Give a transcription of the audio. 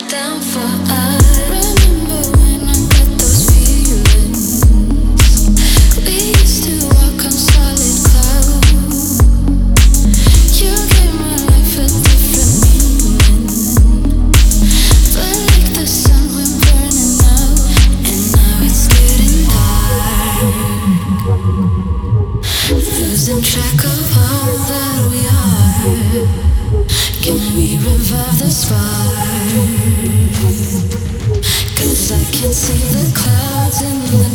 down for us. Remember when I got those feelings? We used to walk on solid clouds. You gave my life a different meaning. But like the sun, we're burning out, and now it's getting dark. Losing track of all that we are. Can we revive the spark? 'Cause I can see the clouds in the